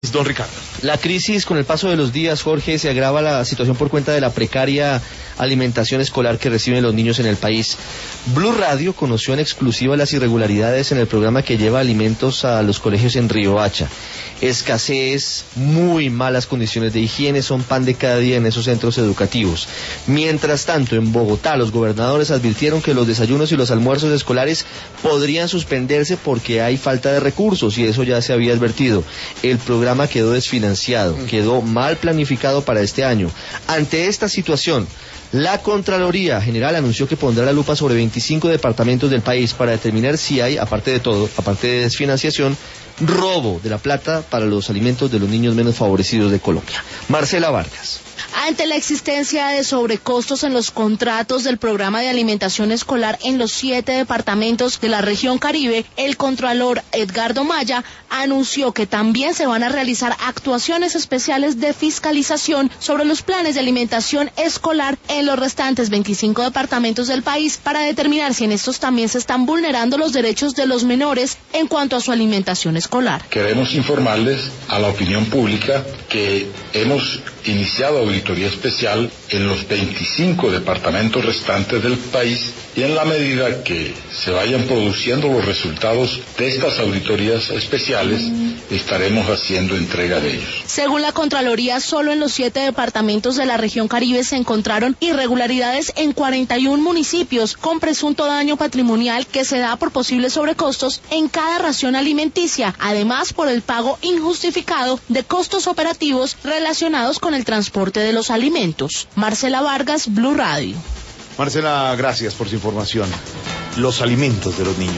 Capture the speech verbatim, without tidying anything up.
don Ricardo. La crisis con el paso de los días, Jorge, se agrava la situación por cuenta de la precaria alimentación escolar que reciben los niños en el país. Blue Radio conoció en exclusiva las irregularidades en el programa que lleva alimentos a los colegios en Riohacha. Escasez, muy malas condiciones de higiene son pan de cada día en esos centros educativos. Mientras tanto, en Bogotá, los gobernadores advirtieron que los desayunos y los almuerzos escolares podrían suspenderse porque hay falta de recursos, y eso ya se había advertido. El programa quedó desfinanciado, quedó mal planificado para este año. Ante esta situación, la Contraloría General anunció que pondrá la lupa sobre veinticinco departamentos del país para determinar si hay, aparte de todo, aparte de desfinanciación, robo de la plata para los alimentos de los niños menos favorecidos de Colombia. Marcela Vargas. Ante la existencia de sobrecostos en los contratos del programa de alimentación escolar en los siete departamentos de la región Caribe, el contralor Edgardo Maya anunció que también se van a realizar actuaciones especiales de fiscalización sobre los planes de alimentación escolar en los restantes veinticinco departamentos del país para determinar si en estos también se están vulnerando los derechos de los menores en cuanto a su alimentación escolar. Queremos informarles a la opinión pública que hemos iniciado auditoría especial en los veinticinco departamentos restantes del país, y en la medida que se vayan produciendo los resultados de estas auditorías especiales, estaremos haciendo entrega de ellos. Según la Contraloría, solo en los siete departamentos de la región Caribe se encontraron irregularidades en cuarenta y un municipios con presunto daño patrimonial que se da por posibles sobrecostos en cada ración alimenticia, además por el pago injustificado de costos operativos relacionados con el transporte de los alimentos. Marcela Vargas, Blue Radio. Marcela, gracias por su información. Los alimentos de los niños.